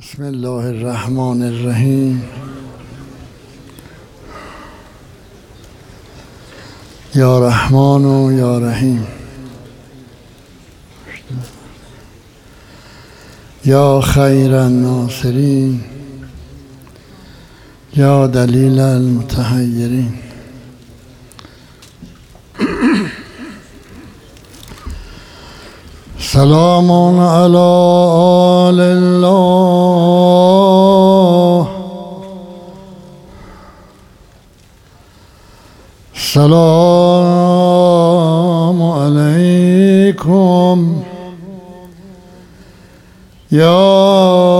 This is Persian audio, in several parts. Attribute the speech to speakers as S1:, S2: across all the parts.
S1: بسم الله الرحمن الرحیم. یا رحمان و یا رحیم، یا خیر الناصرین، یا دلیل المتحیرین. سلام علی آل الله، سلام علیکم یا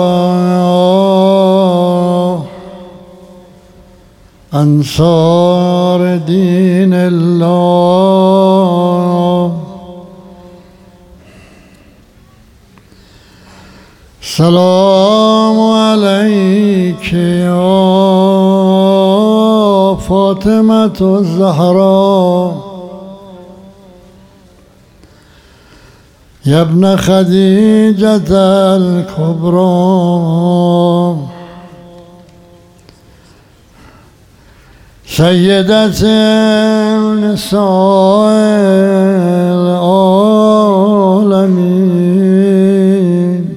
S1: انصار دین الله. سلام علیک یا فاطمة الزهرا، یا ابن خدیجة الکبری، سیدة نساء العالمین.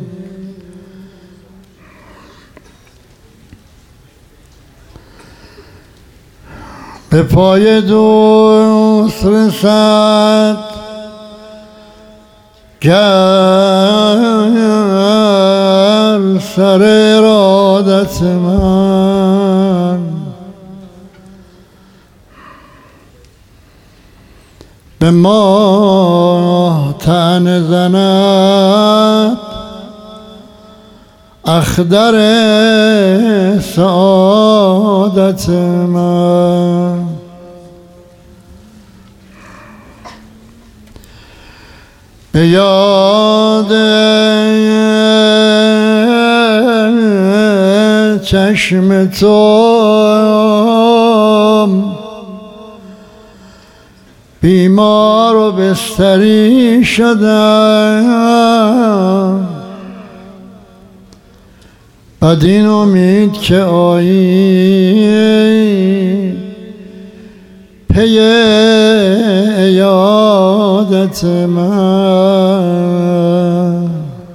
S1: به پای دوست رسد گر سر ارادت من، به ما طعنه زند اخضر سعادت من. به یاد چشم تو بیمار و بستری شدم، بدین امید که آیی پی عیادت من.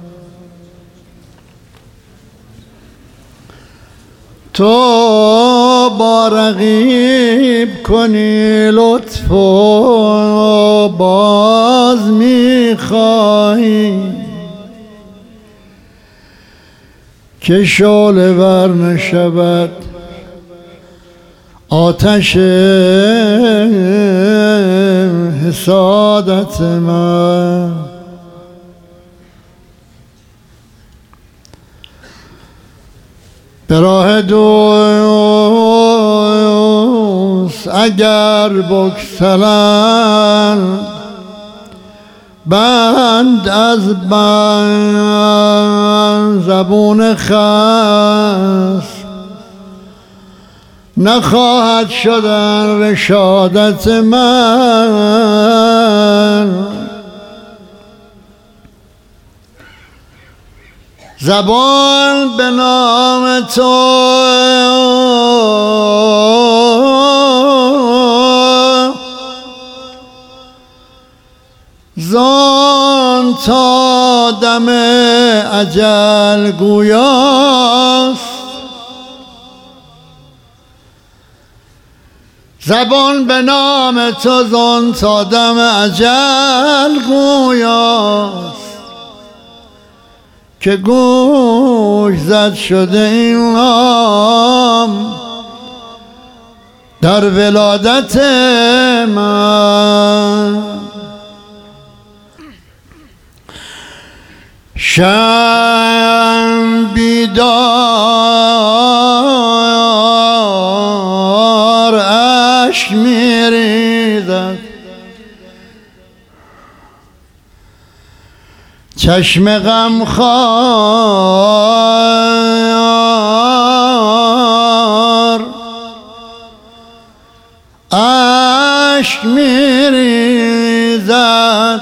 S1: تو با رقیب کنی لطف و باز میخواهی که شعله ور نشود آتش حسادت من. به راه دوست اگر بگسلند بند از بند زبون خست نخواهد شدن رشادت من. زبان به نام تو زان تا دم اجل گویاست، زبان به نام تو زان تا دم اجل گویاست، که گوش زد شده این نام در ولادت من. شم بیدار اشک میریزد، چشم غمخوار اشک میریزد.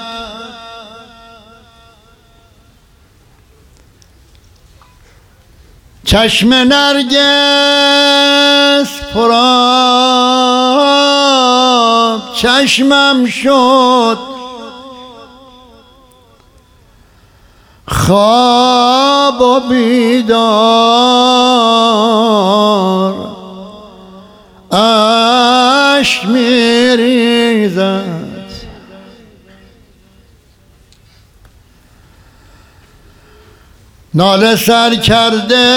S1: چشم نرگس پرآب چشمم شد، خواب و بیدار اشک میریزد. ناله سر کرده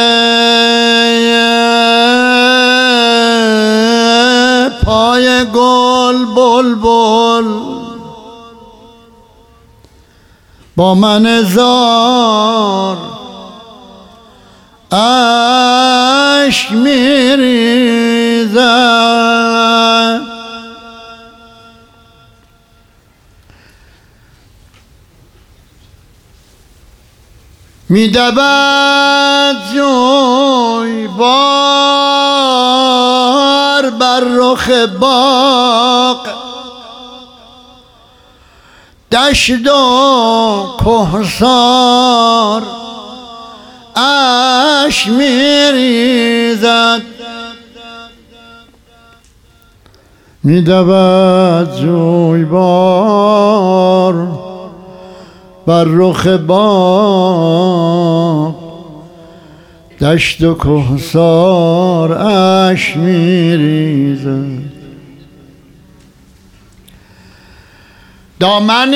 S1: پای گل بلبل، با من زار اشک میریزد. میدود جویبار بر رخ باغ، دشت و کهسار اشک میریزد. میدود جویبار بر رخ باغ، دشت و کهسار اشک میریزد. دامن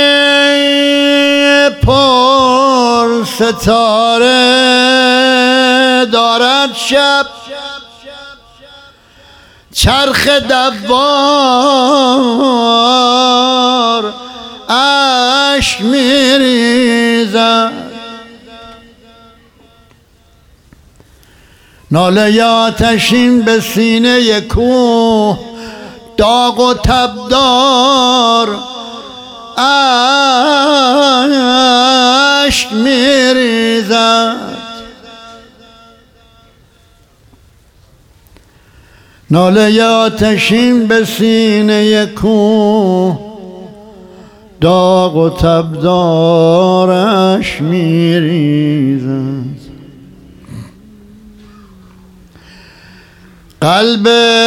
S1: پر ستاره دارد شب، چرخ دوار اشک میریزد. ناله آتشین به سینه کوه، داغ و تبدار اشک میریزد. ناله آتشین به سینه کوه، داغ و تبدار اشک میریزد. قلب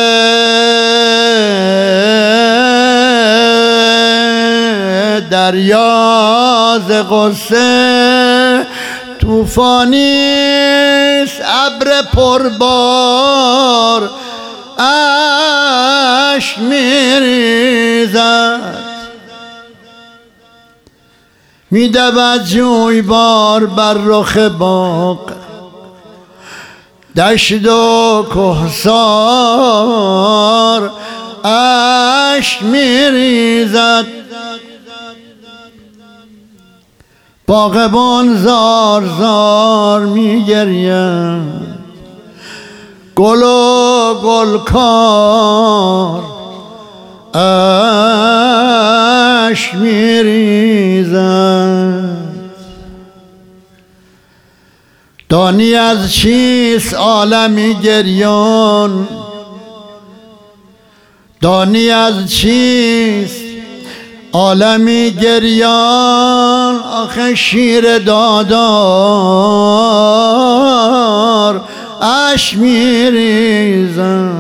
S1: دریا ز غصه طوفانیست، ابر پربار اشک میریزد. میدود جویبار بر رخ باغ، دشت و کهسار اشک میریزد. باغبان زار زار میگرید، گل و گلکار اشک میریزد. دانی از چیست عالمی گریان، دانی از چیست عالمی گریان، آخه شیر دادار اشک میریزد.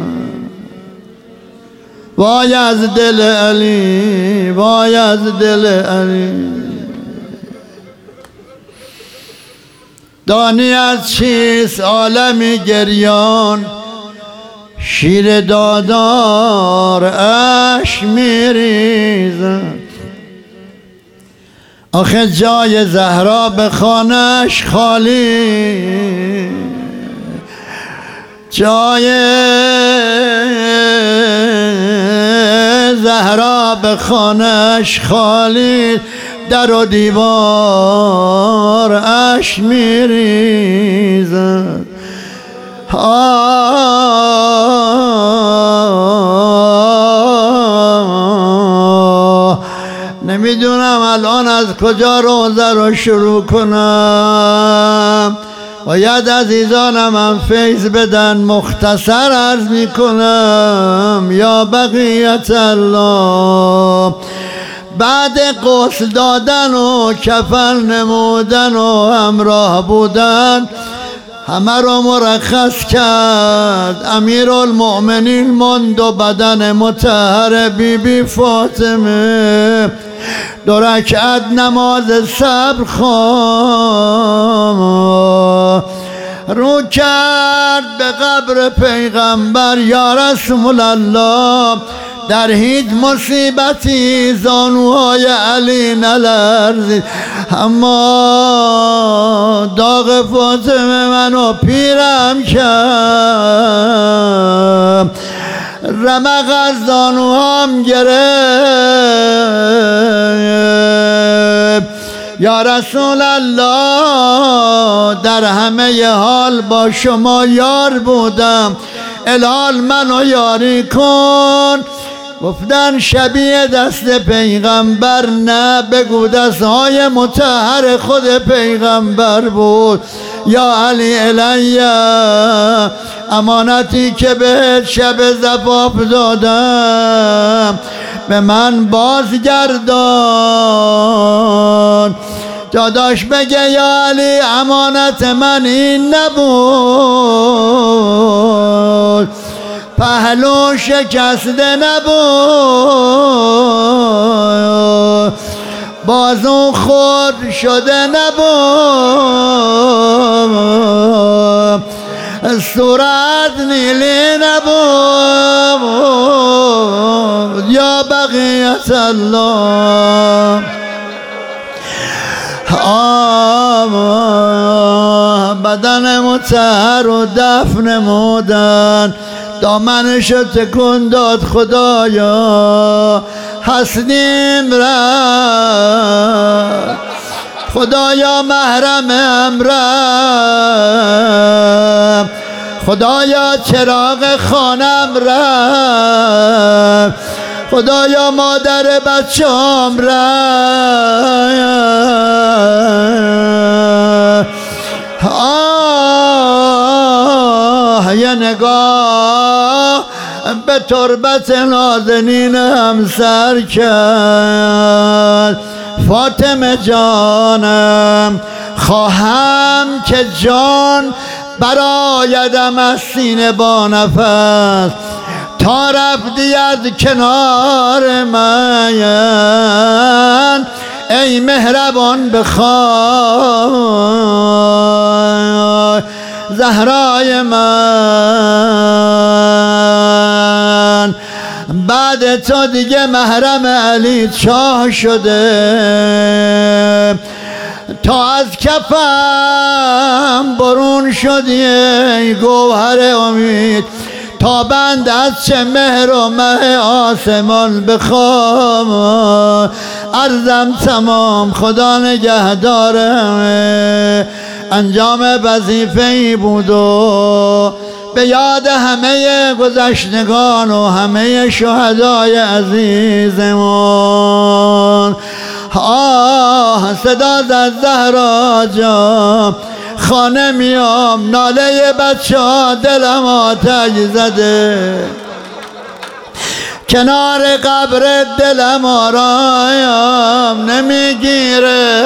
S1: وای از دل علی، وای از دل علی. دانی از چیست عالمی گریان، شیر دادار اشک میریزد. آخه جای زهرا به خانش خالی، جای زهرا به خانش خالی، در و دیوار اشک میریزد. نمیدونم الان از کجا روزه رو شروع کنم. باید عزیزانم هم فیض بدن، مختصر عرض میکنم یا بقیت الله. بعد غسل دادن و کفن نمودن و همراه بودن، همه را مرخص کرد. امیرالمؤمنین ماند و بدن مطهر بی بی فاطمه 2 رکعت نماز صبر خواند، رو کرد به قبر پیغمبر. یا رسول الله، در هیچ مصیبتی زانوهای علی نلرزید، اما داغ فاطمه منو پیرم کرد، رمق از زانوهام گرفت. یا رسول الله، در همه حال با شما یار بودم، الحال منو یاری کن. گفتن شبیه دست پیغمبر نه، بگو دستهای مطهر خود پیغمبر بود. یا علی الیه، امانتی که به شب زفاف دادم به من بازگردان. داداش بگه یا علی امانت من این نبود، پهلو شکسته نبود، بازو خود شده نبود، صورت نیلی نبود. یا بقیت الله، بدن مطهر و دفن نمودن، دامنشو تکون داد خدایا، حسنیم رفت، خدایا محرمم رفت، خدایا چراغ خانم رفت، خدایا مادر بچه‌ام رفت. یه نگاه به تربت نازنین همسر کرد. فاطمه جانم، خواهم که جان برآیدم از سینه با نفس، تا رفتی از کنار من ای مهربان بخواه. زهرای من، بعد تو دیگه محرم علی چاه شده، تا از کفم برون شدی ای گوهر امید، تا بند از چه مهر و مه آسمان بخوام. عرضم تمام، خدا نگهدارم. انجام وظیفه‌ای بود و به یاد همه گذشتگان و همه شهدای عزیزمان. صدا زد زهرا جان، خانه میام، ناله بچه ها دلم آتش زده، کنار قبر دلم آرایم نمیگیره.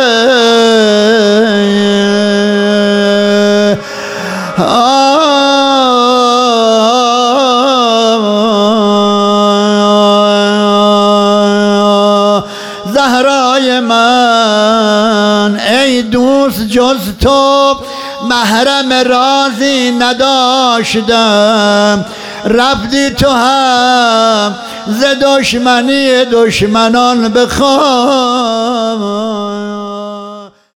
S1: زهرای من، ای دوست جز تو محرم رازی نداشتم، رفتی تو هم ز دشمنی دشمنان بخواه.